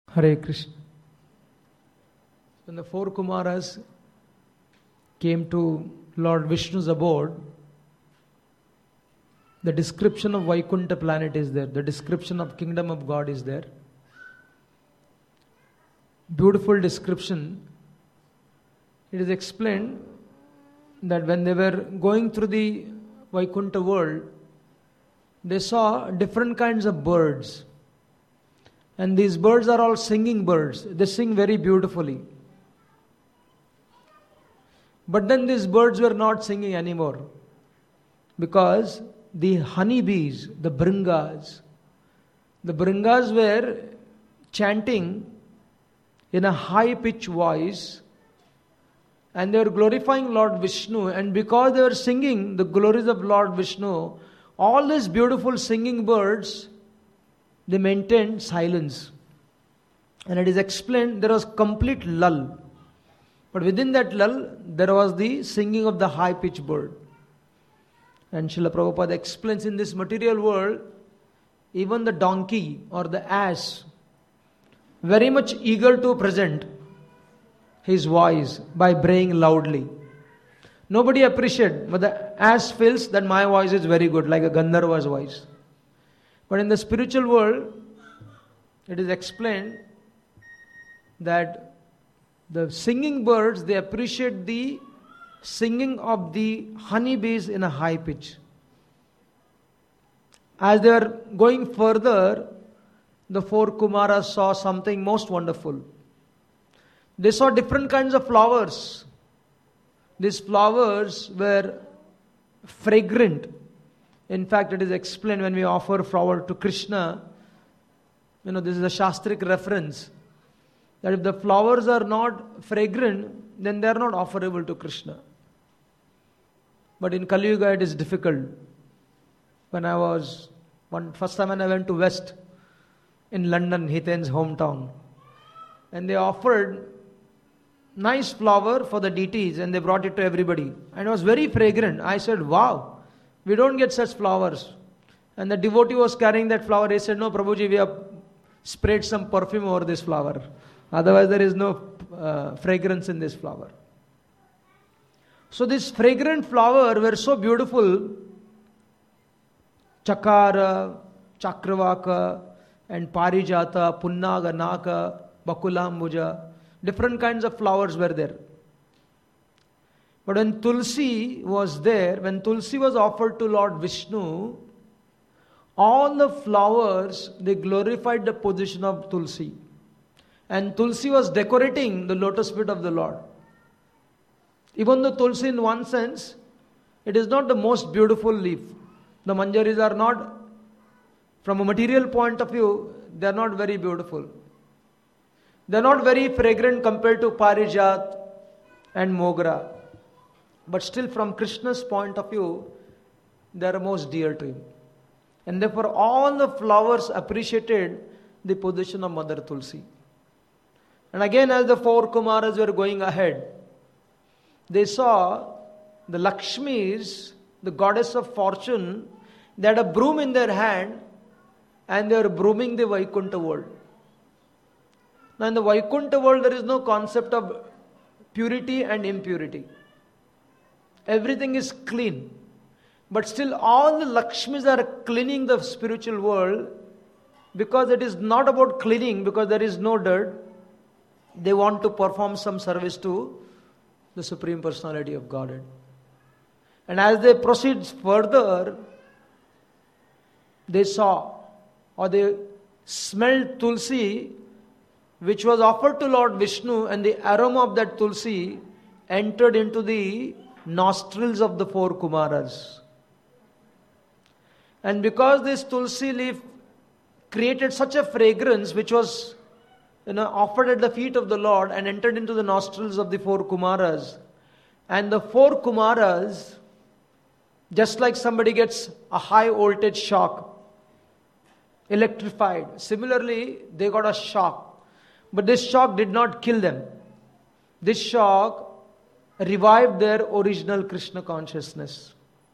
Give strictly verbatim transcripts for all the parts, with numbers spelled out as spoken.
Hare Krishna. When the four Kumaras came to Lord Vishnu's abode, the description of Vaikuntha planet is there. The description of kingdom of God is there. Beautiful description. It is explained that when they were going through the Vaikuntha world, they saw different kinds of birds. And these birds are all singing birds. They sing very beautifully. But then these birds were not singing anymore, because the honeybees, the bringas, the bringas were chanting in a high-pitched voice, and they were glorifying Lord Vishnu. And because they were singing the glories of Lord Vishnu, all these beautiful singing birds, they maintained silence. And it is explained there was complete lull. But within that lull, there was the singing of the high-pitched bird. And Srila Prabhupada explains, in this material world, even the donkey or the ass, very much eager to present his voice by braying loudly. Nobody appreciates, but the ass feels that my voice is very good, like a Gandharva's voice. But in the spiritual world, it is explained that the singing birds, they appreciate the singing of the honeybees in a high pitch. As they were going further, the four Kumaras saw something most wonderful. They saw different kinds of flowers. These flowers were fragrant. In fact, it is explained when we offer flower to Krishna, you know, this is a Shastric reference, that if the flowers are not fragrant, then they are not offerable to Krishna. But in Kali Yuga it is difficult. When I was, one first time when I went to West, in London, Hiten's hometown, and they offered nice flower for the deities, and they brought it to everybody. And it was very fragrant. I said, wow, we don't get such flowers. And the devotee was carrying that flower. He said, no, Prabhuji, we have sprayed some perfume over this flower. Otherwise, there is no uh, fragrance in this flower. So this fragrant flower were so beautiful. Chakara, Chakravaka, and Parijata, Punnaga, Naka, Bakulambuja, different kinds of flowers were there. But when Tulsi was there, when Tulsi was offered to Lord Vishnu, all the flowers, they glorified the position of Tulsi. And Tulsi was decorating the lotus feet of the Lord. Even though Tulsi, in one sense, it is not the most beautiful leaf. The manjaris are not, from a material point of view, they are not very beautiful. They are not very fragrant compared to Parijat and Mogra. But still, from Krishna's point of view, they are most dear to him. And therefore, all the flowers appreciated the position of Mother Tulsi. And again, as the four Kumaras were going ahead, they saw the Lakshmis, the goddess of fortune. They had a broom in their hand, and they were brooming the Vaikuntha world. Now in the Vaikuntha world, there is no concept of purity and impurity. Everything is clean. But still, all the Lakshmis are cleaning the spiritual world, because it is not about cleaning, because there is no dirt. They want to perform some service to the Supreme Personality of Godhead. And as they proceed further, they saw, or they smelled Tulsi, which was offered to Lord Vishnu, and the aroma of that Tulsi entered into the nostrils of the four Kumaras. And because this Tulsi leaf created such a fragrance, which was, you know, offered at the feet of the Lord and entered into the nostrils of the four Kumaras. And the four Kumaras, just like somebody gets a high voltage shock, electrified, similarly they got a shock. But this shock did not kill them. This shock revived their original Krishna consciousness.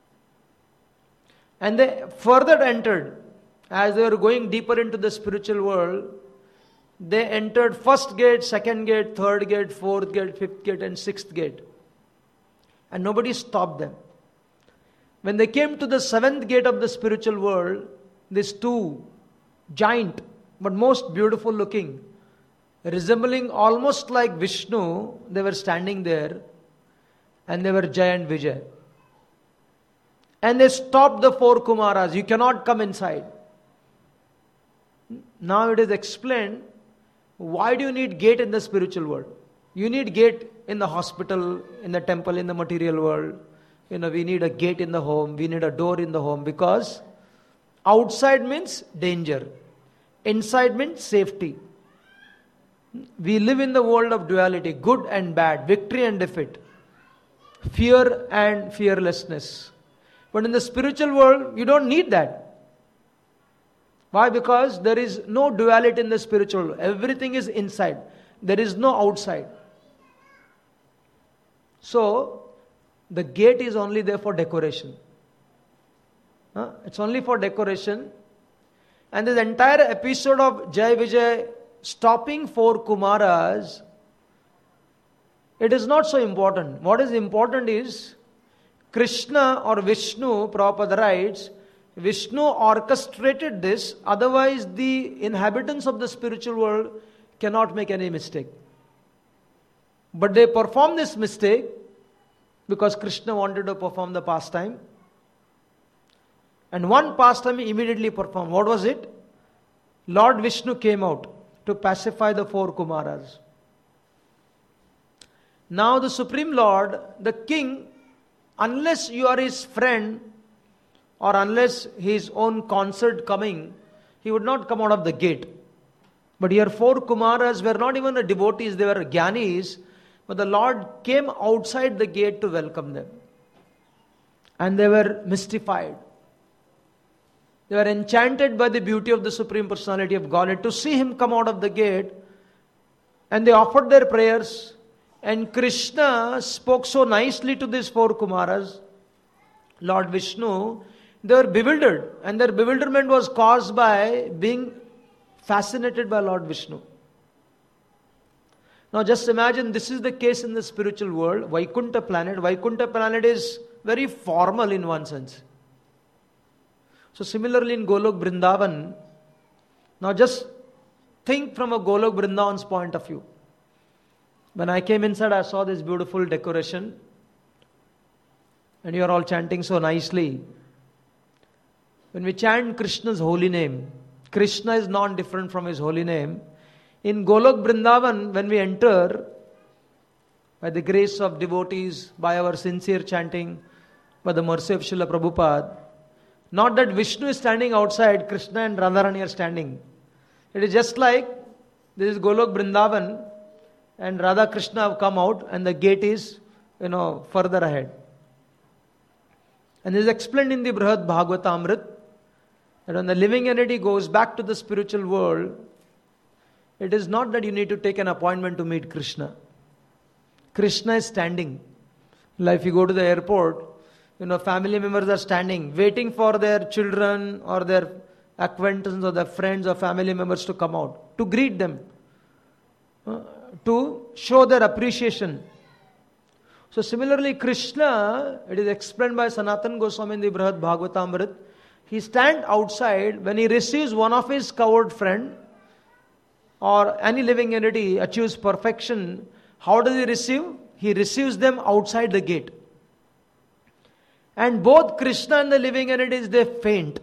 And they further entered, as they were going deeper into the spiritual world, they entered first gate, second gate, third gate, fourth gate, fifth gate, and sixth gate. And nobody stopped them. When they came to the seventh gate of the spiritual world, these two giant, but most beautiful looking, resembling almost like Vishnu, they were standing there, and they were Jaya and Vijay. And they stopped the four Kumaras. You cannot come inside. Now it is explained, why do you need gate in the spiritual world? You need gate in the hospital, in the temple, in the material world. You know, we need a gate in the home, we need a door in the home, because outside means danger, inside means safety. We live in the world of duality, good and bad, victory and defeat, fear and fearlessness. But in the spiritual world, you don't need that. Why? Because there is no duality in the spiritual world. Everything is inside. There is no outside. So, the gate is only there for decoration. Huh? It's only for decoration. And this entire episode of Jai Vijay stopping four Kumaras, it is not so important. What is important is Krishna or Vishnu, Prabhupada writes, Vishnu orchestrated this, otherwise the inhabitants of the spiritual world cannot make any mistake. But they perform this mistake because Krishna wanted to perform the pastime. And one pastime he immediately performed. What was it? Lord Vishnu came out to pacify the four Kumaras. Now the Supreme Lord, the King, unless you are his friend or unless his own concert coming, he would not come out of the gate. But here four Kumaras were not even devotees, they were Gyanis, but the Lord came outside the gate to welcome them. And they were mystified. They were enchanted by the beauty of the Supreme Personality of Godhead to see him come out of the gate. And they offered their prayers. And Krishna spoke so nicely to these four Kumaras, Lord Vishnu. They were bewildered. And their bewilderment was caused by being fascinated by Lord Vishnu. Now just imagine this is the case in the spiritual world. Vaikuntha planet. Vaikuntha planet is very formal in one sense. So similarly in Golok Vrindavan, now just think from a Golok Vrindavan's point of view. When I came inside, I saw this beautiful decoration. And you are all chanting so nicely. When we chant Krishna's holy name, Krishna is non-different from his holy name. In Golok Vrindavan, when we enter, by the grace of devotees, by our sincere chanting, by the mercy of Srila Prabhupada, not that Vishnu is standing outside, Krishna and Radharani are standing. It is just like, this is Golok Vrindavan, and Radha Krishna have come out, and the gate is, you know, further ahead. And this is explained in the Brihad Bhagavatamrit, that when the living entity goes back to the spiritual world, it is not that you need to take an appointment to meet Krishna. Krishna is standing. Like if you go to the airport, you know, family members are standing, waiting for their children or their acquaintances or their friends or family members to come out, to greet them, uh, to show their appreciation. So similarly, Krishna, it is explained by Sanatana Goswami in the Brihad Bhagavatamrit, he stands outside when he receives one of his coward friend or any living entity achieves perfection. How does he receive? He receives them outside the gate. And both Krishna and the living entities, they faint.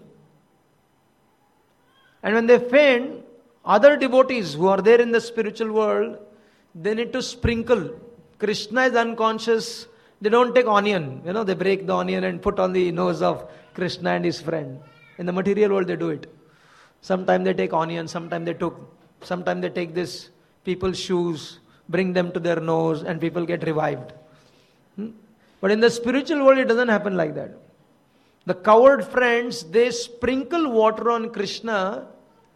And when they faint, other devotees who are there in the spiritual world, they need to sprinkle. Krishna is unconscious. They don't take onion. You know, they break the onion and put on the nose of Krishna and his friend. In the material world, they do it. Sometimes they take onion, sometimes they took, sometimes they take this people's shoes, bring them to their nose, and people get revived. Hmm? But in the spiritual world, it doesn't happen like that. The coward friends, they sprinkle water on Krishna,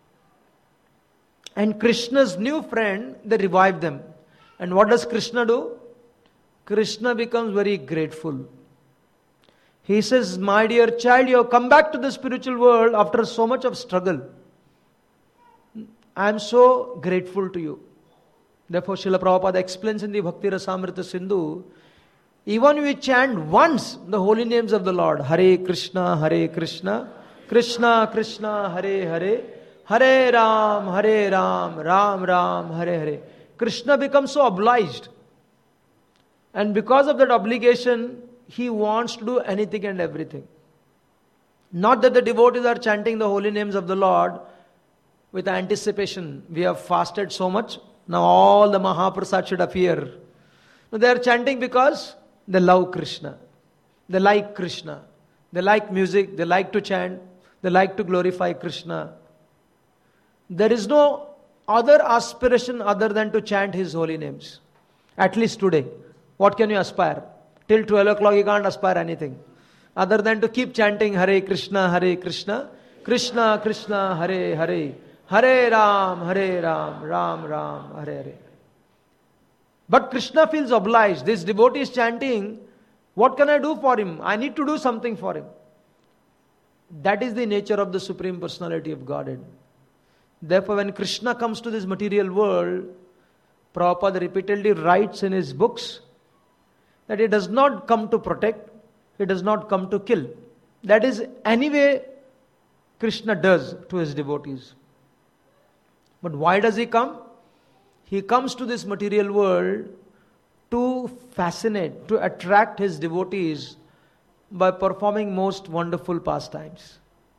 and Krishna's new friend, they revive them. And what does Krishna do? Krishna becomes very grateful. He says, my dear child, you have come back to the spiritual world after so much of struggle. I am so grateful to you. Therefore, Srila Prabhupada explains in the Bhakti Rasamrita Sindhu, even if we chant once the holy names of the Lord, Hare Krishna, Hare Krishna, Krishna Krishna, Hare Hare, Hare Ram, Hare Ram, Ram Ram, Hare Hare. Krishna becomes so obliged. And because of that obligation, he wants to do anything and everything. Not that the devotees are chanting the holy names of the Lord with anticipation. We have fasted so much, now all the Mahaprasad should appear. No, they are chanting because they love Krishna. They like Krishna. They like music. They like to chant. They like to glorify Krishna. There is no other aspiration other than to chant His holy names. At least today. What can you aspire? Till twelve o'clock you can't aspire anything. Other than to keep chanting Hare Krishna, Hare Krishna, Krishna Krishna, Hare Hare, Hare Ram, Hare Ram, Ram Ram, Hare Hare. But Krishna feels obliged. This devotee is chanting, what can I do for him? I need to do something for him. That is the nature of the Supreme Personality of Godhead. Therefore, when Krishna comes to this material world, Prabhupada repeatedly writes in his books that he does not come to protect, he does not come to kill. That is anyway Krishna does to his devotees. But why does he come? He comes to this material world to fascinate, to attract his devotees by performing most wonderful pastimes.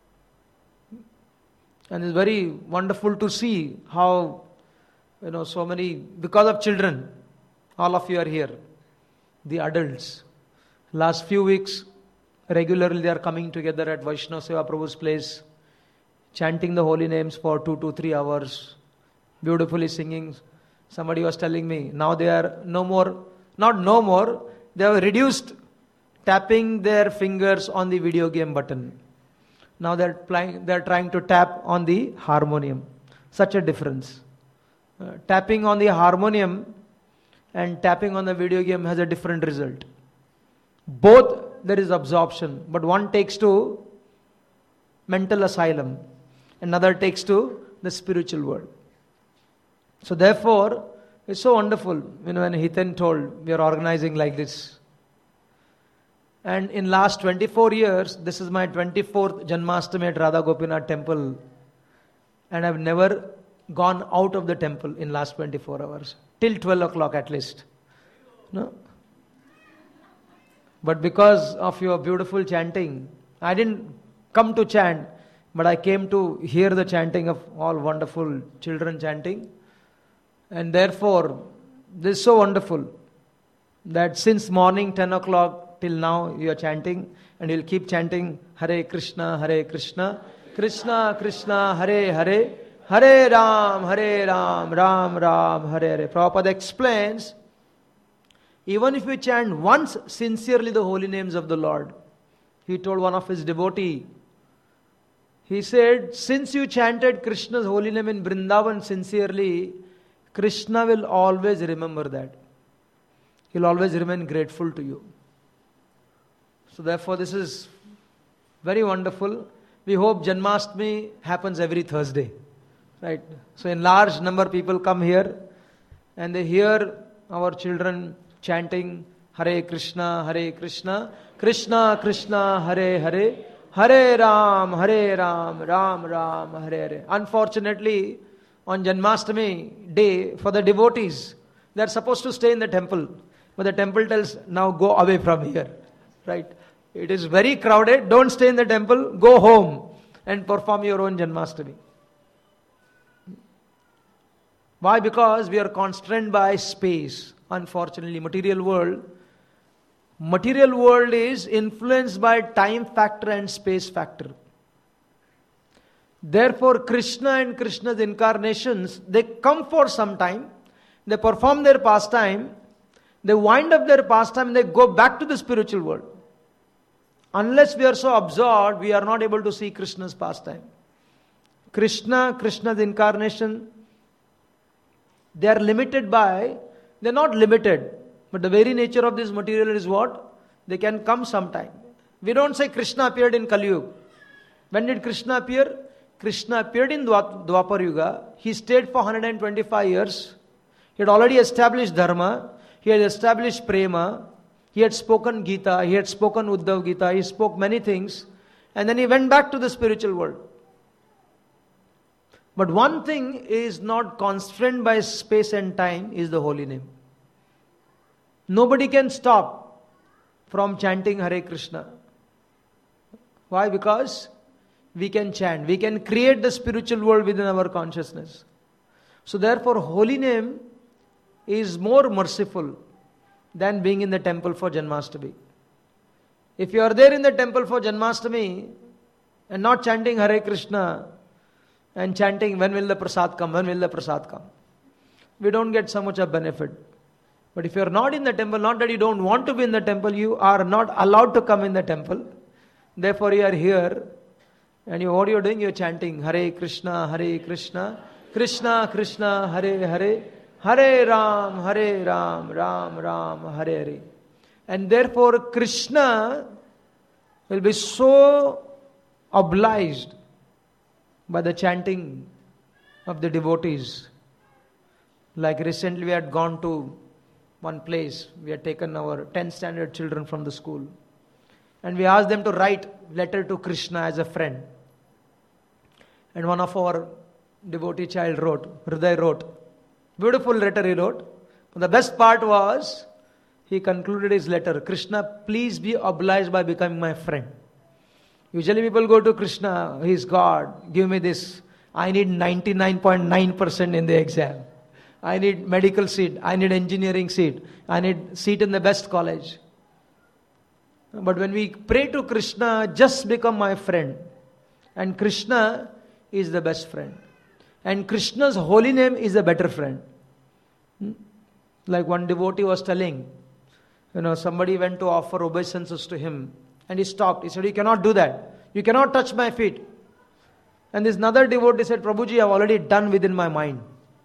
And it's very wonderful to see how, you know, so many, because of children, all of you are here, the adults. Last few weeks, regularly they are coming together at Vaishnava Seva Prabhu's place, chanting the holy names for two to three hours, beautifully singing. Somebody was telling me, now they are no more, not no more, they have reduced tapping their fingers on the video game button. Now they're playing, they're trying to tap on the harmonium. Such a difference. Uh, tapping on the harmonium and tapping on the video game has a different result. Both there is absorption, but one takes to mental asylum, another takes to the spiritual world. So therefore, it's so wonderful, you know, when Hiten told, we are organizing like this. And in last twenty-four years, this is my twenty-fourth Janmashtami at Radha Gopinath temple. And I've never gone out of the temple in last twenty-four hours. Till twelve o'clock at least. No? But because of your beautiful chanting, I didn't come to chant, but I came to hear the chanting of all wonderful children chanting. And therefore, this is so wonderful that since morning ten o'clock till now you are chanting, and you'll keep chanting Hare Krishna, Hare Krishna, Krishna Krishna, Hare Hare, Hare Ram, Hare Ram, Ram Ram, Hare Hare. Prabhupada explains, even if we chant once sincerely the holy names of the Lord, he told one of his devotee, he said, since you chanted Krishna's holy name in Vrindavan sincerely, Krishna will always remember that. He'll always remain grateful to you. So therefore this is very wonderful. We hope Janmashtami happens every Thursday. Right? So in large number people come here and they hear our children chanting Hare Krishna, Hare Krishna, Krishna Krishna, Hare Hare, Hare Ram, Hare Ram, Ram Ram, Hare Hare. Unfortunately, on Janmashtami day, for the devotees, they are supposed to stay in the temple. But the temple tells, now go away from here. Right? It is very crowded. Don't stay in the temple. Go home and perform your own Janmashtami. Why? Because we are constrained by space. Unfortunately, material world. Material world is influenced by time factor and space factor. Therefore, Krishna and Krishna's incarnations, they come for some time, they perform their pastime, they wind up their pastime, and they go back to the spiritual world. Unless we are so absorbed, we are not able to see Krishna's pastime. Krishna, Krishna's incarnation, they are limited by, they are not limited, but the very nature of this material is what? They can come sometime. We don't say Krishna appeared in Kali Yuga. When did Krishna appear? Krishna appeared in Dwa- Dwapar Yuga. He stayed for one hundred twenty-five years. He had already established Dharma. He had established Prema. He had spoken Gita. He had spoken Uddhav Gita. He spoke many things. And then he went back to the spiritual world. But one thing is not constrained by space and time is the holy name. Nobody can stop from chanting Hare Krishna. Why? Because we can chant. We can create the spiritual world within our consciousness. So therefore, holy name is more merciful than being in the temple for Janmashtami. If you are there in the temple for Janmashtami and not chanting Hare Krishna and chanting, when will the prasad come, when will the prasad come, we don't get so much of benefit. But if you are not in the temple, not that you don't want to be in the temple, you are not allowed to come in the temple. Therefore you are here, and you, what you are doing, you are chanting Hare Krishna, Hare Krishna, Krishna Krishna, Hare Hare, Hare Ram, Hare Ram, Ram Ram, Hare Hare. And therefore Krishna will be so obliged by the chanting of the devotees. Like recently we had gone to one place, we had taken our tenth standard children from the school. And we asked them to write letter to Krishna as a friend. And one of our devotee child wrote, Hriday wrote. Beautiful letter he wrote. But the best part was, he concluded his letter, Krishna, please be obliged by becoming my friend. Usually people go to Krishna, he is God, give me this. I need ninety-nine point nine percent in the exam. I need medical seat. I need engineering seat. I need seat in the best college. But when we pray to Krishna, just become my friend. And Krishna is the best friend. And Krishna's holy name is a better friend. Like one devotee was telling, you know, somebody went to offer obeisances to him. And he stopped. He said, you cannot do that. You cannot touch my feet. And this another devotee said, Prabhuji, I have already done within my mind.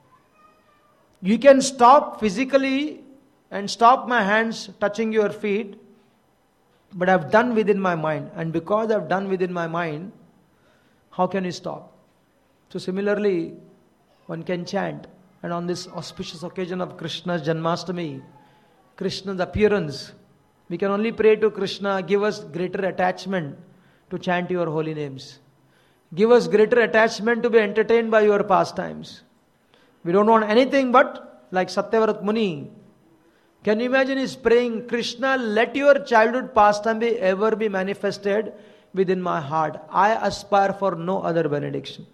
You can stop physically and stop my hands touching your feet, but I have done within my mind. And because I have done within my mind, how can you stop? So similarly, one can chant. And on this auspicious occasion of Krishna's Janmashtami, Krishna's appearance, we can only pray to Krishna, give us greater attachment to chant your holy names. Give us greater attachment to be entertained by your pastimes. We don't want anything but, like Satyavrat Muni. Can you imagine he's praying, Krishna, let your childhood pastime be ever be manifested within my heart. I aspire for no other benediction.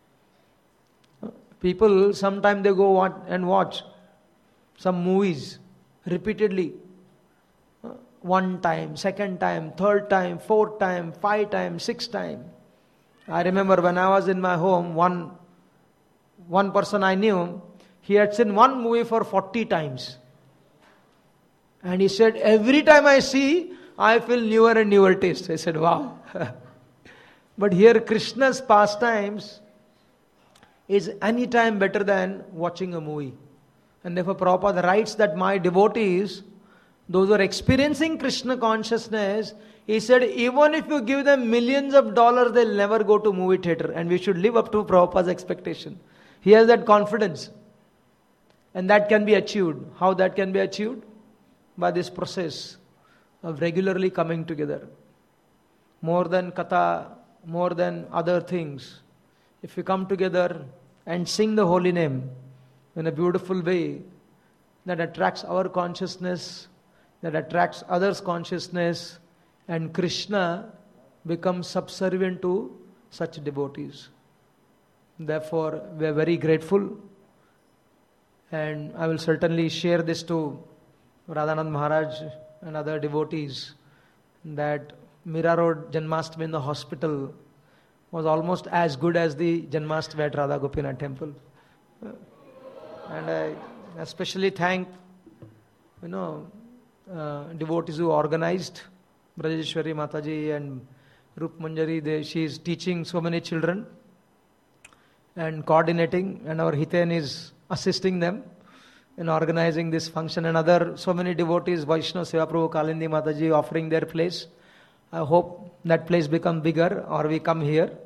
People, sometimes they go watch and watch some movies repeatedly. One time, second time, third time, fourth time, five times, six times. I remember when I was in my home, one, one person I knew, he had seen one movie for forty times. And he said, every time I see, I feel newer and newer taste. I said, wow. But here Krishna's pastimes is any time better than watching a movie. And therefore Prabhupada writes that my devotees, those who are experiencing Krishna consciousness, he said, even if you give them millions of dollars, they'll never go to movie theater. And we should live up to Prabhupada's expectation. He has that confidence. And that can be achieved. How that can be achieved? By this process of regularly coming together. More than katha, more than other things. If we come together and sing the holy name in a beautiful way, that attracts our consciousness, that attracts others' consciousness, and Krishna becomes subservient to such devotees. Therefore, we are very grateful, and I will certainly share this to Radhanand Maharaj and other devotees, that Mira Road Janmashtami in the hospital was almost as good as the Janmashtami at Radha Gopinath temple. And I especially thank, you know, uh, devotees who organized, Brajeshwari Mataji and Rup Manjari. They, she is teaching so many children and coordinating, and our Hiten is assisting them in organizing this function, and other so many devotees, Vaishnava Seva Prabhu Kalindi Mataji offering their place. I hope that place become bigger, or we come here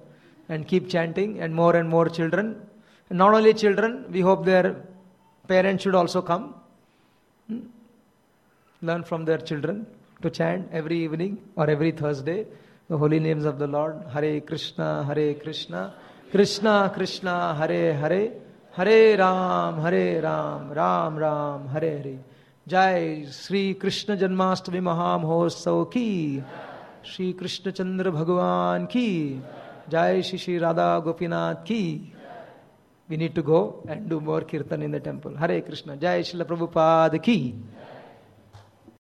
and keep chanting, and more and more children. And not only children, we hope their parents should also come. Hmm? Learn from their children to chant every evening or every Thursday the holy names of the Lord. Hare Krishna, Hare Krishna, Krishna Krishna, Hare Hare, Hare Ram, Hare Ram, Ram Ram, Hare Hare. Jai Sri Krishna Janmashtami Mahamahotsav ki, Sri Krishna Chandra Bhagavan ki, Jai Shri Shri Radha Gopinath ki. We need to go and do more kirtan in the temple. Hare Krishna. Jai Srila Prabhupada ki.